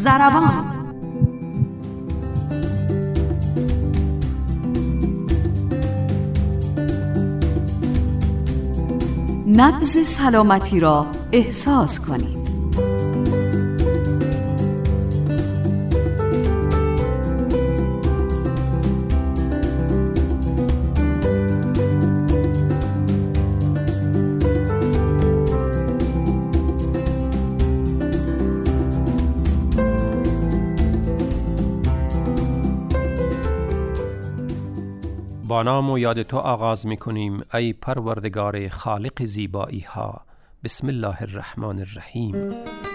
ضربان. نبض سلامتی را احساس کنید. با نام و یاد تو آغاز می کنیم ای پروردگار خالق زیبایی ها. بسم الله الرحمن الرحیم.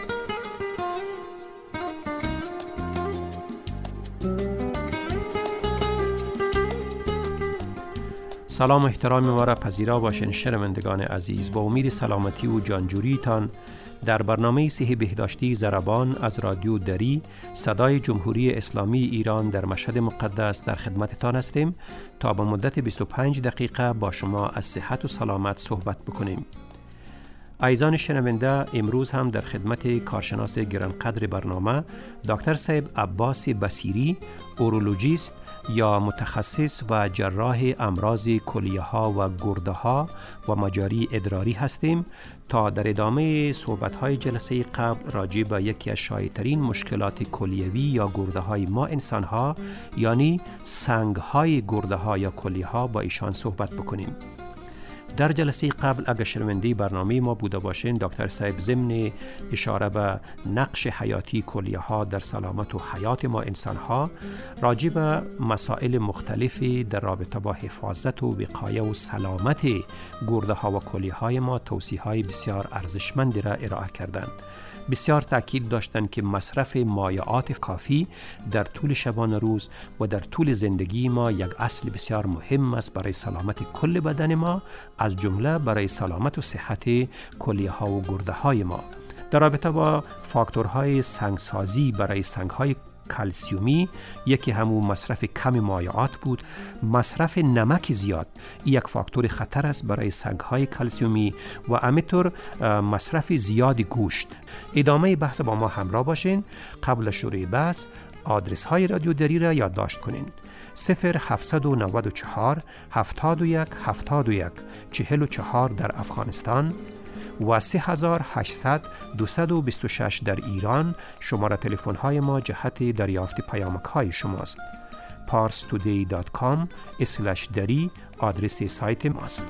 سلام و احترام ما را پذیرا باشین شنوندگان عزیز. با امید سلامتی و جانجوریتان در برنامه صحی بهداشتی ضربان از رادیو دری صدای جمهوری اسلامی ایران در مشهد مقدس در خدمتتان هستیم تا به مدت 25 دقیقه با شما از صحت و سلامت صحبت بکنیم. عزیزان شنونده، امروز هم در خدمت کارشناس گرانقدر برنامه دکتر صاحب عباس بصیری، اورولوژیست یا متخصص و جراح امراض کلیه ها و گرده ها و مجاری ادراری هستیم تا در ادامه صحبت های جلسه قبل راجع به یکی از شایع‌ترین مشکلات کلیوی یا گرده های ما انسان ها یعنی سنگ های گرده ها یا کلیه ها با ایشان صحبت بکنیم. در جلسه قبل اگر شنونده برنامه ما بوده باشین، دکتر صاحب ضمن اشاره به نقش حیاتی کلیه ها در سلامت و حیات ما انسان ها راجع به مسائل مختلفی در رابطه با حفاظت و وقایه و سلامت گرده ها و کلیه های ما توصیه های بسیار ارزشمندی را ارائه کردند. بسیار تاکید داشتند که مصرف مایعات کافی در طول شبانه روز و در طول زندگی ما یک اصل بسیار مهم است برای سلامت کل بدن ما، از جمله برای سلامت و صحت کلیه ها و گرده های ما. در رابطه با فاکتورهای سنگسازی برای سنگهای کلسیومی، یکی همون مصرف کم مایعات بود. مصرف نمک زیاد یک فاکتور خطر است برای سنگهای کلسیومی و همینطور مصرف زیاد گوشت. ادامه بحث با ما همراه باشین. قبل شروع بحث آدرس های رادیو دری را یادداشت کنین: 0794 71 71 44 در افغانستان و 3800 226 در ایران. شماره تلفن های ما جهت دریافت پیامک های شماست. parstoday.com/dari آدرس سایت ماست.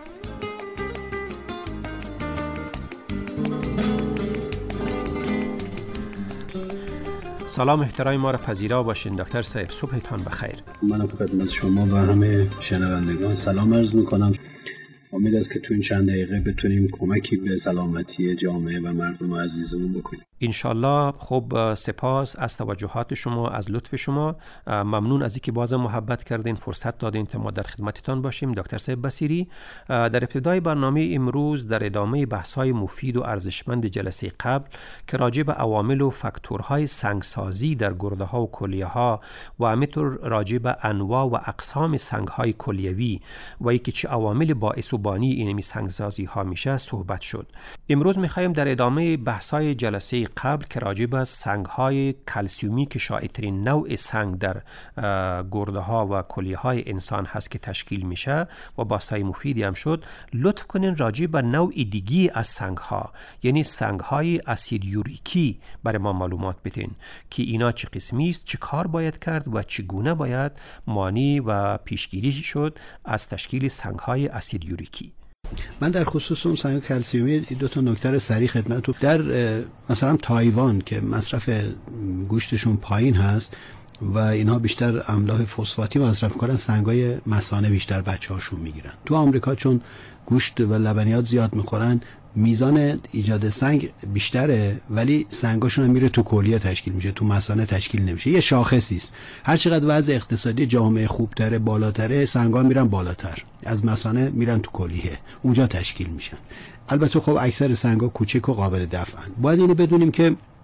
سلام احترام ما را پذیرا باشین دکتر صاحب. صبحتان بخیر. من خدمت شما و همه شنوندگان سلام عرض میکنم. امید است که تو این چند دقیقه بتونیم کمکی به سلامتی جامعه و مردم عزیزمون بکنیم. انشالله. خب سپاس از توجهات شما، از لطف شما. ممنون از اینکه باز محبت کردین، فرصت دادین تا ما در خدمتتان باشیم دکتر صاحب بصیری. در ابتدای برنامه امروز در ادامه بحث‌های مفید و ارزشمند جلسه قبل که راجع به عوامل و فاکتورهای سنگسازی در گرده‌ها و کلیه‌ها و همینطور راجع به انواع و اقسام سنگ‌های کلیوی و اینکه چه عوامل باعث و بانی اینمی سنگسازی‌ها میشه صحبت شد. امروز می‌خوایم در ادامه بحث‌های جلسه قبل که راجع به سنگ‌های کلسیومی که شایع‌ترین نوع سنگ در گرده‌ها و کلیه‌های انسان هست که تشکیل میشه و بحث‌های مفیدی هم شد، لطف کنین راجع به نوع دیگی از سنگ‌ها یعنی سنگ‌های اسید یوریکی برای ما معلومات بدین که اینا چه قسمی است، چه کار باید کرد و چگونه باید مانع و پیشگیری شد از تشکیل سنگ‌های اسید یوریکی. من در خصوص اون سنگ کلسیومی دو تا نکته سریع خدمتتون. در مثلا تایوان که مصرف گوشتشون پایین هست و اینها بیشتر املاح فسفاتی مصرف کنن، سنگای مثانه بیشتر بچه‌هاشون میگیرن. تو آمریکا چون گوشت و لبنیات زیاد میخورن، میزان ایجاد سنگ بیشتره ولی سنگاشون هم میره تو کلیه تشکیل میشه، تو مثانه تشکیل نمیشه. یه شاخصی است. هر چقدر وضع اقتصادی جامعه خوبتره، بالاتره، سنگا میرن بالاتر، از مثانه میرن تو کلیه، اونجا تشکیل میشن. البته خب اکثر سنگا کوچک و قابل دفعن. باید اینو بدونیم که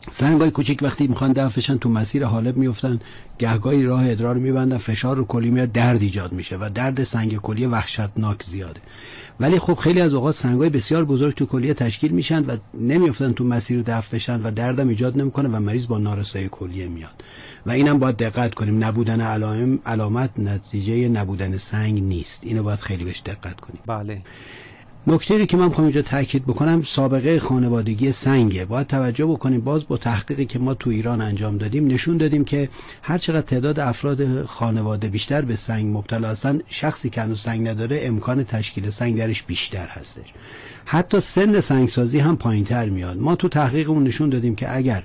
سنگای کوچیک وقتی میخوان دفع بشن تو مسیر حالب میافتن، گهگاهی راه ادرار رو میبندن، فشار رو کلی میاد، درد ایجاد میشه و درد سنگ کلیه وحشتناک زیاده. ولی خب خیلی از اوقات سنگای بسیار بزرگ تو کلیه تشکیل میشن و نمیافتن تو مسیر دفع بشن و دردم ایجاد نمیکنه و مریض با نارسایی کلیه میاد. و اینم باید دقت کنیم، نبودن علامت نتیجه نبودن سنگ نیست. اینو باید خیلی بهش دقت کنیم. بله. نکته‌ای که من می‌خوام اینجا تاکید بکنم سابقه خانوادگی سنگه. باید توجه بکنیم، باز با تحقیقی که ما تو ایران انجام دادیم نشون دادیم که هر چقدر تعداد افراد خانواده بیشتر به سنگ مبتلا هستن، شخصی که هنوز سنگ نداره امکان تشکیل سنگ درش بیشتر هستش. حتی سن سنگسازی هم پایین‌تر میاد. ما تو تحقیقمون نشون دادیم که اگر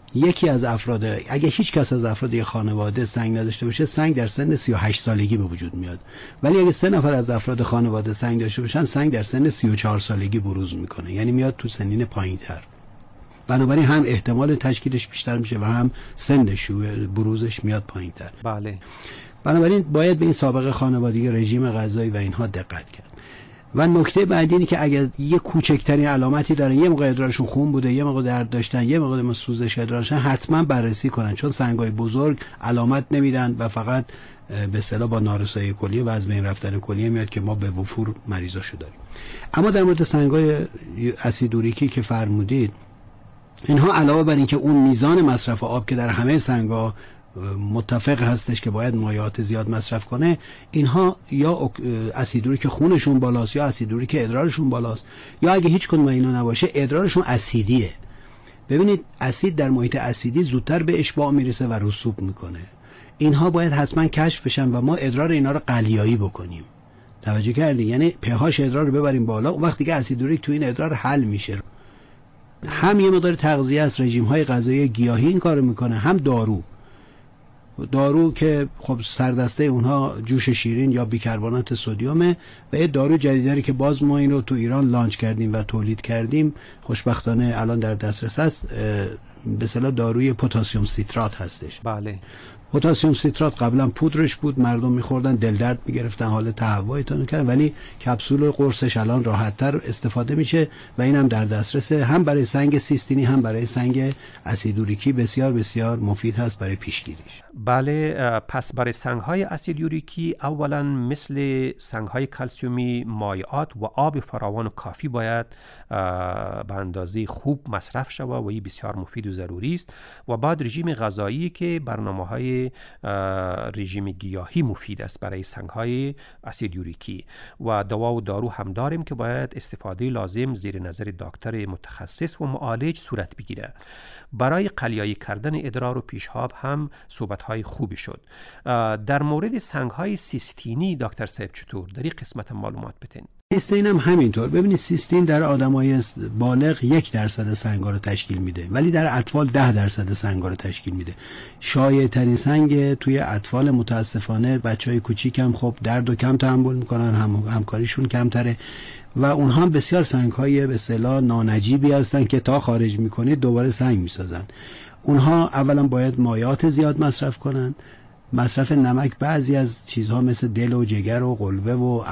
هیچ کس از افراد خانواده سنگ نداشته باشه، سنگ در سن 38 سالگی به وجود میاد. ولی اگه 3 نفر از افراد خانواده سنگ داشته باشن، سنگ در سن 34 سالگی بروز میکنه، یعنی میاد تو سنین پایینتر. بنابراین هم احتمال تشکیلش بیشتر میشه و هم سنش بروزش میاد پایینتر. بله. بنابراین باید به این سابقه خانوادگی، رژیم غذایی و اینها دقت کرد. و نکته بعدی اینه که اگر یه کوچکترین علامتی دارن، یه موقع ادرارشون خون بوده، یه موقع درد داشتن، یه موقع سوزش ادرارشون، حتما بررسی کنن، چون سنگای بزرگ علامت نمیدن و فقط به اصطلاح با نارسایی کلیه و از بین رفتن کلیه میاد که ما به وفور مریضاشو داریم. اما در مورد سنگای اسیدوریکی که فرمودید، اینها علاوه بر اینکه اون میزان مصرف آب که در همه سنگا متفق هستش که باید مایعات زیاد مصرف کنه، اینها یا اسیدوری که خونشون بالاست یا اسیدوری که ادرارشون بالاست، یا اگه هیچ کدوم اینا نباشه ادرارشون اسیدیه. ببینید اسید در محیط اسیدی زودتر به اشباع میرسه و رسوب میکنه. اینها باید حتما کشف بشن و ما ادرار اینا رو قلیایی بکنیم. توجه کردی؟ یعنی pH ادرار رو ببریم بالا، اون وقت دیگه اسیدوریک تو این ادرار حل میشه. هم یه مقدار تغذیه است، رژیم های غذایی گیاهی این کارو میکنه، هم دارو که خب سردسته اونها جوش شیرین یا بیکربنات سدیمه، و یه دارو جدیدی که باز ما این رو تو ایران لانچ کردیم و تولید کردیم، خوشبختانه الان در دسترس هست، به اصطلاح داروی پتاسیم سیترات هستش. بله. پتاسیم سیترات قبلا پودرش بود، مردم میخوردن، دل درد میگرفتن، حال تهوعتون کردن، ولی کپسول قرصش الان راحت‌تر استفاده میشه و اینم در دسترس، هم برای سنگ سیستینی هم برای سنگ اسیدوریکی بسیار بسیار مفید هست برای پیشگیریش. بله. پس برای سنگ‌های اسیدوریکی اولا مثل سنگ‌های کلسیومی مایعات و آب فراوان و کافی باید به اندازه خوب مصرف شود و این بسیار مفید و ضروری است. و بعد رژیم غذایی که برنامه‌های رژیم گیاهی مفید است برای سنگ‌های اسیدوریکی، و دوا و دارو هم داریم که باید استفاده لازم زیر نظر دکتر متخصص و معالج صورت بگیره. برای قلیایی کردن ادرار و پیشاب هم صحبت‌های خوبی شد. در مورد سنگ‌های سیستینی دکتر صاحب چطور در این قسمت معلومات بدین؟ سیستین هم همینطور. ببینید سیستین در آدمای بالغ 1% سنگا رو تشکیل میده، ولی در اطفال 10% سنگا رو تشکیل میده. شایع ترین سنگ توی اطفال متاسفانه بچهای کوچیک هم خب درد و کم تحمل میکنن، همکاریشون کمتره و اونها هم بسیار سنگ‌های به اصطلاح نانجیبی هستن که تا خارج میکنید دوباره سنگ میسازن. اونها اولا باید مایعات زیاد مصرف کنن، مصرف نمک بعضی از چیزها مثل دل و جگر و قلوه و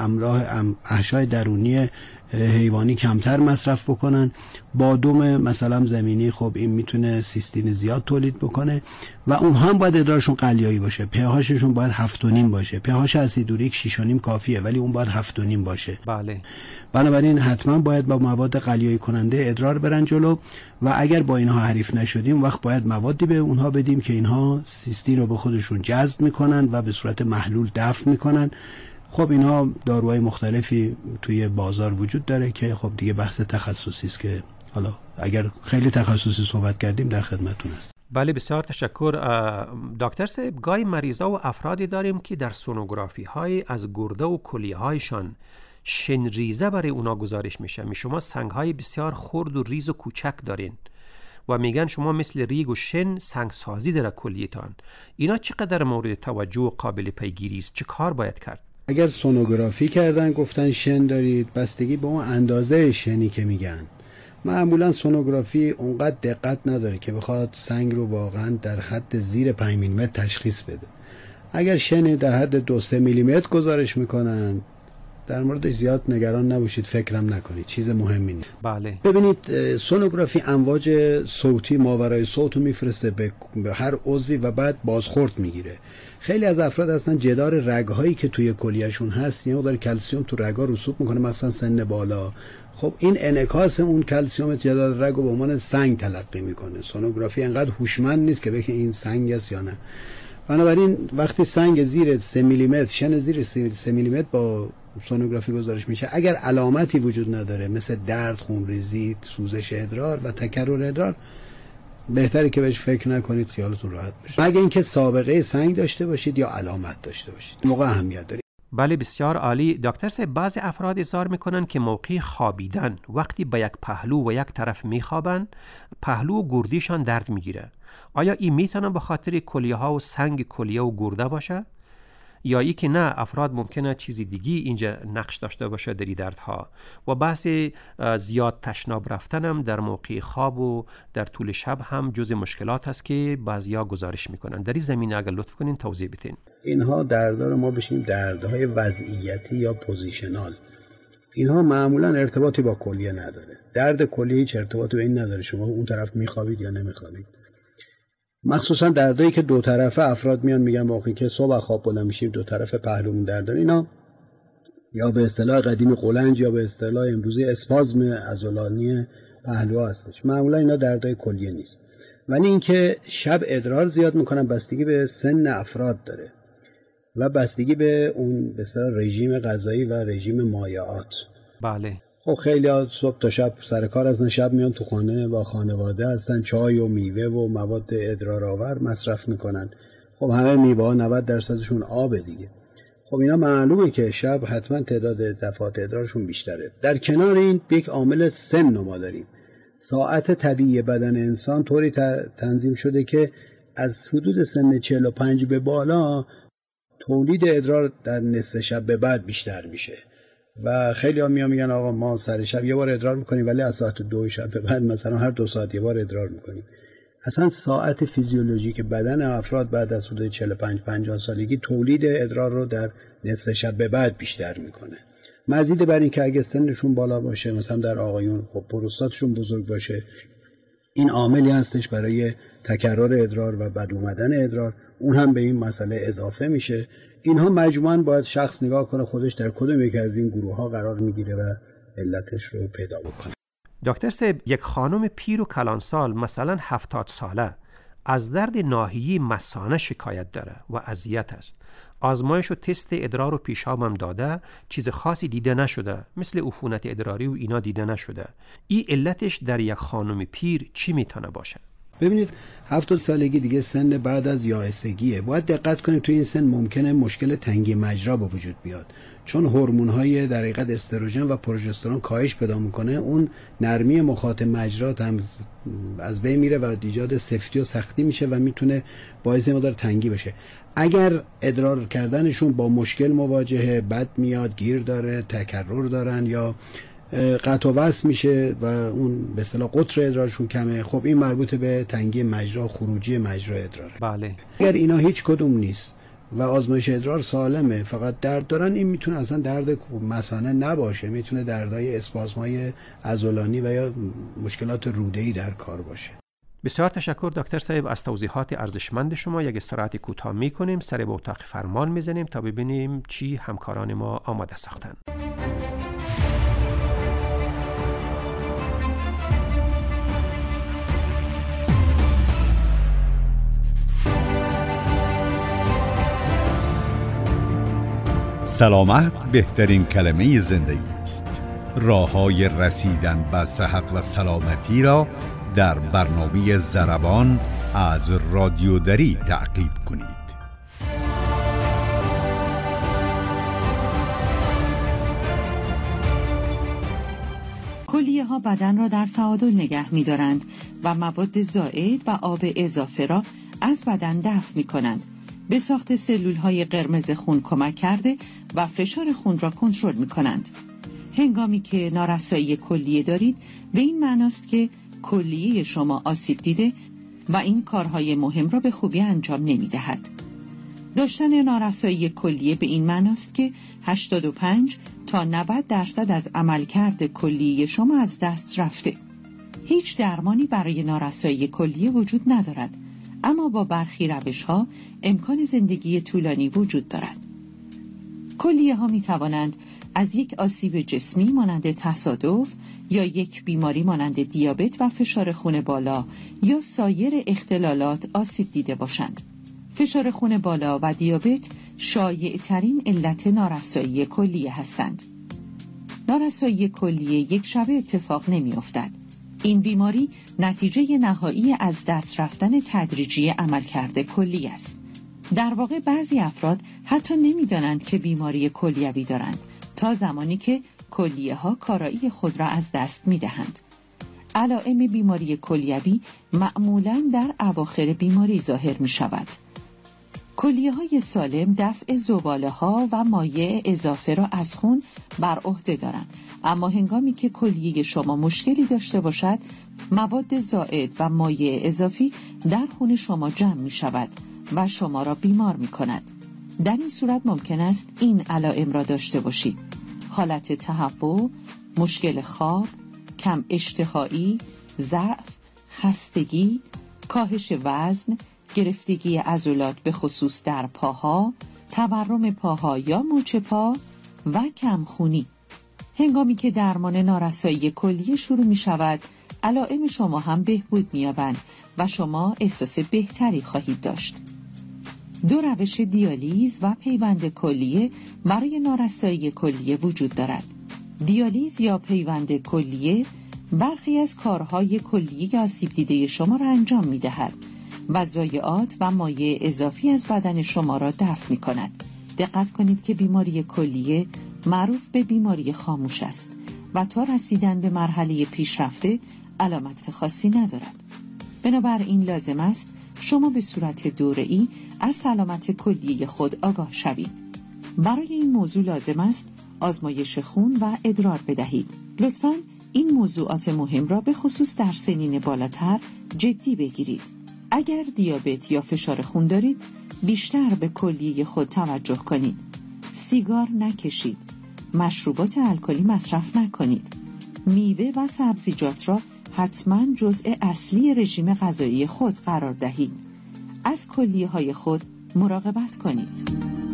احشای درونی حیوانی کمتر مصرف بکنن. بادوم مثلا زمینی خب این میتونه سیستین زیاد تولید بکنه و اونها هم باید ادرارشون قلیایی باشه، pHشون باید 7.5 باشه. pH اسیدوریک 6.5 کافیه ولی اون باید 7.5 باشه. بله. بنابراین حتما باید با مواد قلیایی کننده ادرار برن جلو و اگر با اینها حریف نشدیم وقت باید موادی به اونها بدیم که اینها سیستین رو به خودشون جذب میکنن و به صورت محلول دفع میکنن. خب اینها داروهای مختلفی توی بازار وجود داره که خب دیگه بحث تخصصی است که حالا اگر خیلی تخصصی صحبت کردیم در خدمتتون است. بله بسیار تشکر دکتر صاحب. گاهی مریضا و افرادی داریم که در سونوگرافی های از گرده و کلیه هایشان شنریزه برای اونا گزارش میشه. شما سنگ های بسیار خرد و ریز و کوچک دارین و میگن شما مثل ریگ و شن سنگ سازی در کلیتان. اینا چقدر مورد توجه و قابل پیگیری است؟ چه کار باید کرد؟ اگر سونوگرافی کردن گفتن شن دارید، بستگی به اون اندازه شنی که میگن. معمولا سونوگرافی اونقدر دقت نداره که بخواد سنگ رو واقعا در حد زیر 5 میلیمتر تشخیص بده. اگر شن در حد 2-3 میلیمتر گزارش میکنن در موردش زیاد نگران نباشید، فکرم نکنید، چیز مهمی نیست. بله. ببینید سونوگرافی امواج صوتی ماورای صوت رو میفرسته به هر عضوی و بعد بازخورد میگیره. خیلی از افراد هستن جدار رگ‌هایی که توی کلیه‌شون هست یه مقدار کلسیم تو رگ‌ها رسوب میکنه، مثلا سن بالا. خب این انعکاس اون کلسیم جدار رگ رو به عنوان سنگ تلقی میکنه. سونوگرافی انقدر هوشمند نیست که بگه این سنگ است یا نه. بنابراین وقتی سنگ زیر 3 میلیمتر، شن زیر 3 میلیمتر با سونوگرافی گزارش میشه، اگر علامتی وجود نداره مثل درد، خونریزی، سوزش ادرار و تکرر ادرار، بهتره که بهش فکر نکنید، خیالتون راحت بشه. مگه اینکه سابقه سنگ داشته باشید یا علامت داشته باشید، موقع اهمیت داره. بله بسیار عالی. دکتر صاحب، بعضی افراد اظهار میکنن که موقع خوابیدن وقتی به یک پهلو و یک طرف میخوابن، پهلو و گردیشان درد میگیره. آیا این میتونه به خاطر کلیه ها و سنگ کلیه و گرده باشه؟ یا ای که نه، افراد ممکنه چیزی دیگی اینجا نقش داشته باشه در این دردها؟ و بحث زیاد تشناب رفتنم در موقع خواب و در طول شب هم جز مشکلات هست که بعضیا گزارش میکنن. در این زمینه اگر لطف کنین توضیح بدین. اینها دردها ما بشیم دردهای وضعیتی یا پوزیشنال. اینها معمولا ارتباطی با کلیه نداره. درد کلیه هیچ ارتباطی به این نداره شما اون طرف میخوابید یا نمیخوابید. مخصوصا دردایی که دو طرفه افراد میان میگن موقعی که صبح خواب بلند میشیم دو طرف پهلومون درد داره، اینا یا به اصطلاح قدیم قلنج یا به اصطلاح امروزی اسپازم عضلانی پهلو هستش. معمولا اینا دردای کلیه نیست. ولی اینکه شب ادرار زیاد میکنن بستگی به سن افراد داره و بستگی به اون به اصطلاح رژیم غذایی و رژیم مایعات. بله. خب خیلی ها صبح تا شب سر کار هستن، شب میان تو خانه با خانواده هستن، چای و میوه و مواد ادرارآور مصرف میکنن. خب همه میوه ها 90% آبه دیگه. خب اینا معلومه که شب حتما تعداد دفعات ادرارشون بیشتره. در کنار این یک عامل سن ما داریم. ساعت طبیعی بدن انسان طوری تنظیم شده که از حدود سن 45 به بالا تولید ادرار در نصف شب به بعد بیشتر میشه و خیلی ها میگن آقا ما سر شب یه بار ادرار میکنیم ولی از ساعت 2 شب به بعد مثلا هر 2 ساعت یه بار ادرار میکنیم. اصلا ساعت فیزیولوژیک بدن افراد بعد از حدود 45-50 سالگی تولید ادرار رو در نصف شب به بعد بیشتر میکنه. مزید بر این که اگه سنشون بالا باشه، مثلا در آقایون خب پروستاتشون بزرگ باشه، این عاملی هستش برای تکرار ادرار و بد اومدن ادرار، اون هم به این مسئله اضافه میشه. اینها مجموعاً باید شخص نگاه کنه خودش در کدوم یک از این گروه ها قرار میگیره و علتش رو پیدا بکنه. دکتر صاحب، یک خانم پیر و کلانسال مثلا 70 ساله از درد ناحیه‌ای مثانه شکایت داره و اذیت است. آزمایش و تست ادرار و پیشاب هم داده، چیز خاصی دیده نشده، مثل عفونت ادراری و اینا دیده نشده. این علتش در یک خانم پیر چی میتونه باشه؟ ببینید 70 سالگی دیگه سن بعد از یائسگیه. باید دقت کنیم توی این سن ممکنه مشکل تنگی مجرا به وجود بیاد، چون هورمون‌های در حقیقت استروژن و پروژسترون کاهش پیدا میکنه، اون نرمی مخاط مجرا هم از بین میره و ایجاد سفتی و سختی میشه و میتونه باعث مقدار تنگی بشه. اگر ادرار کردنشون با مشکل مواجهه، بد میاد، گیر داره، تکرر دارن یا قطع و وصل میشه و اون به اصطلاح قطر ادرارشون کمه، خب این مربوط به تنگی مجرا، خروجی مجرا ادراره. بله. اگر اینا هیچ کدوم نیست و آزمایش ادرار سالمه، فقط درد دارن، این میتونه اصلا درد مثانه نباشه، میتونه دردهای اسپازمای عضلانی و یا مشکلات روده‌ای در کار باشه. بسیار تشکر دکتر صاحب از توضیحات ارزشمند شما. یک استراحت کوتاه میکنیم، سر به اتاق فرمان میزنیم تا ببینیم چی همکاران ما آماده ساختن. سلامت بهترین کلمه زندگی است. راه‌های رسیدن به صحت و سلامتی را در برنامه ضربان از رادیو دری تعقیب کنید. کلیه ها بدن را در تعادل نگه می دارند و مواد زائد و آب اضافه را از بدن دفع می کنند. به ساخت سلول های قرمز خون کمک کرده و فشار خون را کنترل می کنند. هنگامی که نارسایی کلیه دارید، به این معناست که کلیه شما آسیب دیده و این کارهای مهم را به خوبی انجام نمی دهد. داشتن نارسایی کلیه به این معناست که 85 تا 90% از عملکرد کلیه شما از دست رفته. هیچ درمانی برای نارسایی کلیه وجود ندارد، اما با برخی روش‌ها امکان زندگی طولانی وجود دارد. کلیه ها می توانند از یک آسیب جسمی مانند تصادف یا یک بیماری مانند دیابت و فشار خون بالا یا سایر اختلالات آسیب دیده باشند. فشار خون بالا و دیابت شایع ترین علت نارسایی کلیه هستند. نارسایی کلیه یک شبه اتفاق نمی افتد. این بیماری نتیجه نهایی از دست رفتن تدریجی عملکرد کلیه است. در واقع بعضی افراد حتی نمی‌دانند که بیماری کلیوی دارند تا زمانی که کلیه ها کارایی خود را از دست می‌دهند. علائم بیماری کلیوی معمولاً در اواخر بیماری ظاهر می‌شود. کلیه های سالم دفع زباله‌ها و مایع اضافه را از خون بر عهده دارند، اما هنگامی که کلیه شما مشکلی داشته باشد، مواد زائد و مایع اضافی در خون شما جمع می‌شود و شما را بیمار می‌کند. در این صورت ممکن است این علائم را داشته باشید: حالت تهوع، مشکل خواب، کم اشتهایی، ضعف، خستگی، کاهش وزن، گرفتگی عضلات به خصوص در پاها، تورم پاها یا مچ پا و کمخونی. هنگامی که درمان نارسایی کلیه شروع می شود، علائم شما هم بهبود می یابند و شما احساس بهتری خواهید داشت. 2 روش دیالیز و پیوند کلیه برای نارسایی کلیه وجود دارد. دیالیز یا پیوند کلیه برخی از کارهای کلیه آسیب دیده شما را انجام می دهد و ضایعات و مایع اضافی از بدن شما را دفع می کند. دقت کنید که بیماری کلیه معروف به بیماری خاموش است و تا رسیدن به مرحله پیشرفته علامت خاصی ندارد. بنابراین لازم است شما به صورت دوره‌ای از سلامت کلیه خود آگاه شوید. برای این موضوع لازم است آزمایش خون و ادرار بدهید. لطفاً این موضوعات مهم را به خصوص در سنین بالاتر جدی بگیرید. اگر دیابت یا فشار خون دارید، بیشتر به کلیه خود توجه کنید. سیگار نکشید. مشروبات الکلی مصرف نکنید. میوه و سبزیجات را حتما جزء اصلی رژیم غذایی خود قرار دهید. از کلیه های خود مراقبت کنید.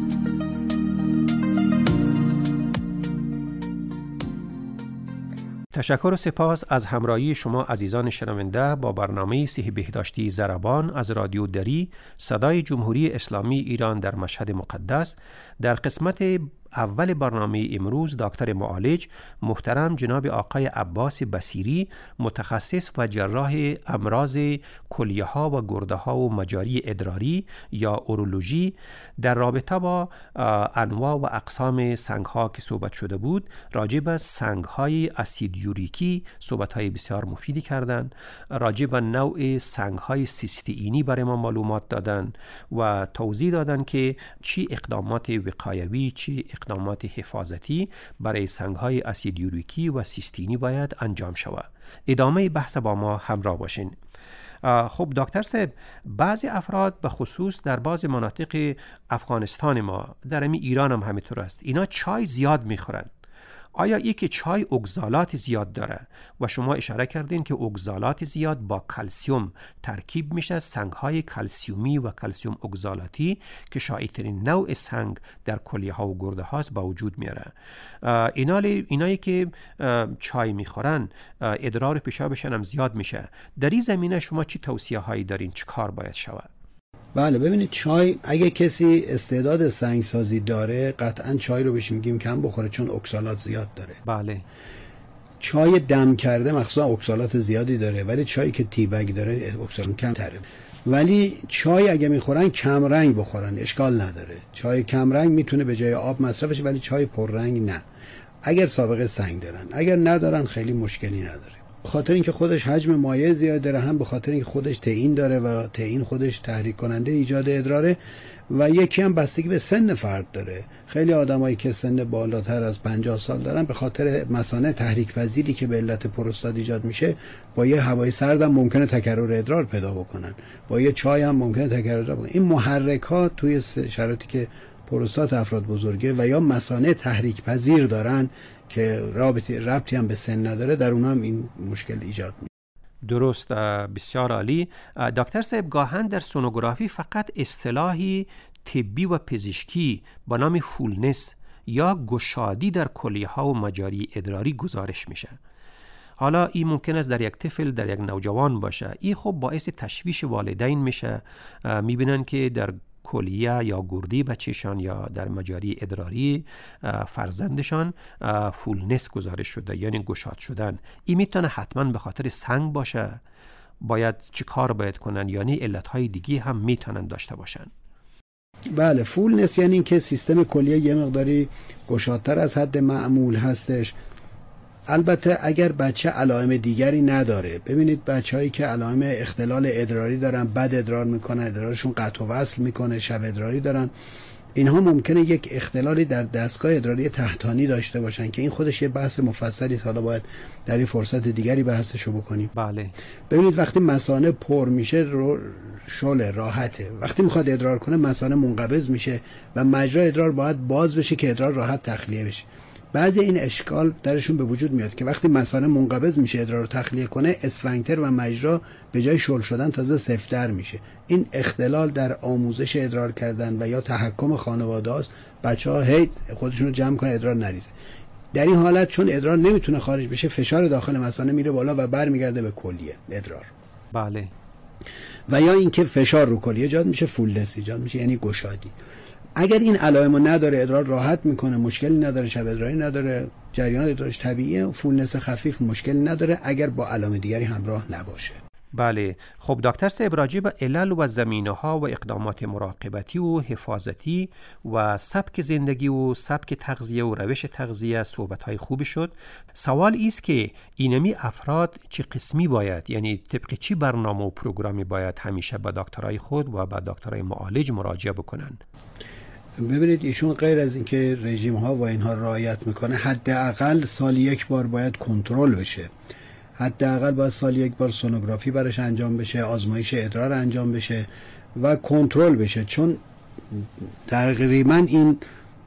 تشکر و سپاس از همراهی شما عزیزان شنونده با برنامه صحی بهداشتی ضربان از رادیو دری صدای جمهوری اسلامی ایران در مشهد مقدس. در قسمت اول برنامه امروز دکتر معالج محترم جناب آقای عباس بصیری، متخصص و جراح امراض کلیه ها و گرده ها و مجاری ادراری یا اورولوژی در رابطه با انواع و اقسام سنگ ها که صحبت شده بود، راجع به سنگ های اسید یوریکی صحبت های بسیار مفیدی کردند. راجع به نوع سنگ های سیستئینی برای ما معلومات دادن و توضیح دادن که چی اقدامات وقایوی، چی اقدامات حفاظتی برای سنگ‌های اسید یوریکی و سیستینی باید انجام شود. ادامه بحث با ما همراه باشین. خب دکتر صاحب، بعضی افراد به خصوص در بعضی مناطق افغانستان ما، در ایران هم همینطور است، اینا چای زیاد میخورن. آیا این که چای اگزالات زیاد داره و شما اشاره کردین که اگزالات زیاد با کلسیم ترکیب میشه، سنگ‌های کلسیومی و کلسیم اگزالاتی که شایع‌ترین نوع سنگ در کلیه ها و گرده هاست با وجود میاره. اینایی که چای میخورن ادرار پیشابشون هم زیاد میشه. در این زمینه شما چی توصیه هایی دارین؟ چه کار باید شود؟ بله، ببینید چای، اگه کسی استعداد سنگسازی داره قطعا چای رو بهش میگیم کم بخوره، چون اکسالات زیاد داره. بله. چای دم کرده مخصوصا اکسالات زیادی داره، ولی چایی که تیبگ داره اکسالات کم تره. ولی چای اگه میخورن کم رنگ بخورن، اشکال نداره. چای کم رنگ میتونه به جای آب مصرف بشه، ولی چای پر رنگ نه. اگر سابقه سنگ دارن، اگر ندارن خیلی مشکلی نداره. خاطر اینکه خودش حجم مایع زیاد داره، هم به خاطر اینکه خودش تئین داره و تئین خودش تحریک کننده ایجاد ادراره، و یکی هم بستگی به سن فرد داره. خیلی آدمایی که سن بالاتر از 50 سال دارن به خاطر مثانه تحریک پذیری که به علت پروستات ایجاد میشه، با یه هوای سرد هم ممکنه تکرر ادرار پیدا بکنن، با یه چای هم ممکنه تکرر ادرار بکنن. این محرکات توی شرایطی که پروستات افراد بزرگه و یا مثانه تحریک پذیر دارن که ربطی هم به سن نداره، در اونها هم این مشکل ایجاد میشه. درست، بسیار عالی. دکتر صاحب، گاهن در سونوگرافی فقط اصطلاحی طبی و پزشکی با نام فولنس یا گشادی در کلیه‌ها و مجاری ادراری گزارش میشه. حالا این ممکن است در یک طفل، در یک نوجوان باشه. این خب باعث تشویش والدین میشه، میبینن که در کلیه یا گردی بچهشان یا در مجاری ادراری فرزندشان فولنس گزارش شده، یعنی گشاد شدن. این میتونه حتما به خاطر سنگ باشه. باید چی کار باید کنن؟ یعنی علتهای دیگه هم میتونن داشته باشن. بله، فولنس یعنی اینکه سیستم کلیه یه مقداری گشادتر از حد معمول هستش. البته اگر بچه علائم دیگری نداره، ببینید بچه‌هایی که علائم اختلال ادراری دارن، بد ادرار میکنن، ادرارشون قطع و وصل میکنه، شب ادراری دارن، اینها ممکنه یک اختلالی در دستگاه ادراری تحتانی داشته باشن که این خودش یه بحث مفصلی است. حالا باید در این فرصت دیگری بحثشو بکنیم. بله. ببینید وقتی مثانه پر میشه شل راحته، وقتی میخواد ادرار کنه مثانه منقبض میشه و مجرا ادرار باید باز بشه که ادرار راحت تخلیه بشه. بعضی این اشکال درشون به وجود میاد که وقتی مثانه منقبض میشه ادرار رو تخلیه کنه، اسفنکتر و مجرا به جای شل شدن تازه سفت‌تر میشه. این اختلال در آموزش ادرار کردن و یا تحکم خانواده است. بچه‌ها هی خودشون رو جمع کنن ادرار نریزه. در این حالت چون ادرار نمیتونه خارج بشه، فشار داخل مثانه میره بالا و برمیگرده به کلیه ادرار. بله. و یا اینکه فشار رو کلیه ایجاد میشه، فولنس ایجاد میشه، یعنی گشادی. اگر این علائمو نداره، ادرار راحت میکنه، مشکلی نداره، شب ادراری نداره، جریان ادرارش طبیعیه، فولنس خفیف مشکلی نداره اگر با علائم دیگری همراه نباشه. بله. خب دکتر صاحب، راجع به علل و زمینه‌ها و اقدامات مراقبتی و حفاظتی و سبک زندگی و سبک تغذیه و روش تغذیه صحبت‌های خوبی شد. سوال است که اینمی افراد چه قسمی باید، یعنی طبق چی برنامه و پروگرامی باید همیشه به دکترای خود و به دکترای معالج مراجعه بکنن؟ ببینید ایشون غیر از اینکه رژیم ها و اینها رعایت میکنه، حداقل سال یک بار باید کنترل بشه. حداقل باید سال یک بار سونوگرافی براش انجام بشه، آزمایش ادرار انجام بشه و کنترل بشه. چون تقریبا این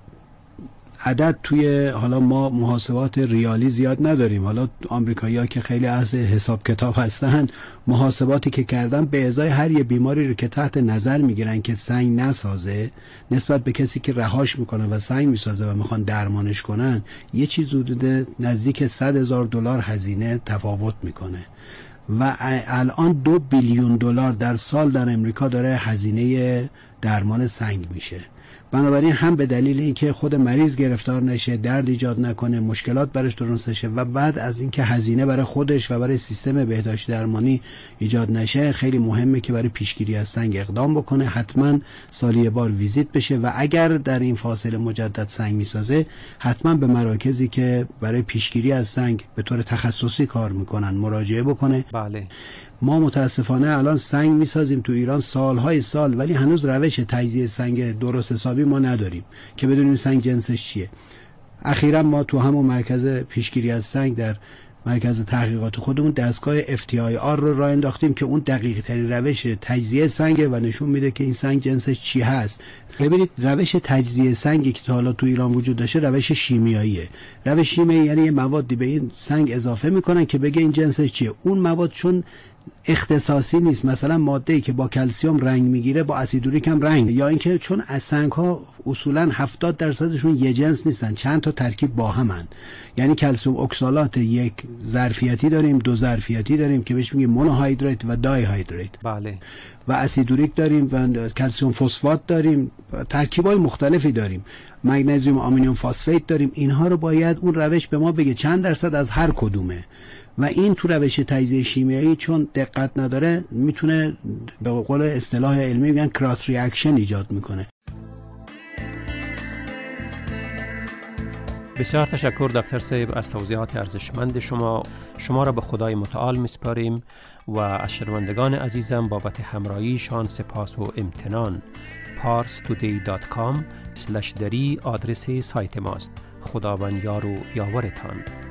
عدد توی، حالا ما محاسبات ریالی زیاد نداریم، حالا آمریکایی‌ها که خیلی اهل حساب کتاب هستن، محاسباتی که کردن به ازای هر یه بیماری رو که تحت نظر میگیرن که سنگ نسازه، نسبت به کسی که رهاش میکنه و سنگ میسازه و میخوان درمانش کنن، یه چیز حدود نزدیک $100,000 هزینه تفاوت میکنه و الان 2 بیلیون دلار در سال در امریکا داره هزینه درمان سنگ میشه. بنابراین هم به دلیل اینکه خود مریض گرفتار نشه، درد ایجاد نکنه، مشکلات برش درست نشه و بعد از اینکه هزینه برای خودش و برای سیستم بهداشتی درمانی ایجاد نشه، خیلی مهمه که برای پیشگیری از سنگ اقدام بکنه. حتما سالی یه بار ویزیت بشه و اگر در این فاصله مجدد سنگ میسازه، حتما به مراکزی که برای پیشگیری از سنگ به طور تخصصی کار میکنن مراجعه بکنه. بله. ما متاسفانه الان سنگ میسازیم تو ایران سالهای سال، ولی هنوز روش تجزیه سنگ درست حسابی ما نداریم که بدونیم سنگ جنسش چیه. اخیراً ما تو همون مرکز پیشگیری از سنگ در مرکز تحقیقات خودمون دستگاه FTIR رو راه انداختیم که اون دقیق ترین روش تجزیه سنگ و نشون میده که این سنگ جنسش چی هست. ببینید روش تجزیه سنگی که تا حالا تو ایران وجود داشته روش شیمیاییه. روش شیمیایی یعنی یه موادی به این سنگ اضافه میکنن که بگه این جنسش چیه. اون مواد چون اختصاصی نیست، مثلا ماده‌ای که با کلسیم رنگ میگیره با اسیدوریک هم رنگ، یا اینکه چون از سنگ‌ها اصولاً 70%شون یه جنس نیستن، چند تا ترکیب با همن، یعنی کلسیم اکسالات یک ظرفیتی داریم، 2 ظرفیتی داریم که بهش میگیم مونوهیدرات و دایهیدرات. بله. و اسیدوریک داریم و کلسیم فسفات داریم، ترکیبای مختلفی داریم، مگنزیوم آمونیوم فاسفیت داریم. اینها رو باید اون روش به ما بگه چند درصد از هر کدومه و این تو روش تجزیه شیمیایی چون دقت نداره میتونه به قول اصطلاح علمی میگن کراس ریاکشن ایجاد میکنه. بسیار تشکر دکتر صاحب از توضیحات ارزشمند شما را به خدای متعال میسپاریم و از شنوندگان عزیزم بابت همراهیشان سپاس و امتنان. parstoday.com/dari آدرس سایت ماست. خداوند یار و یاورتان.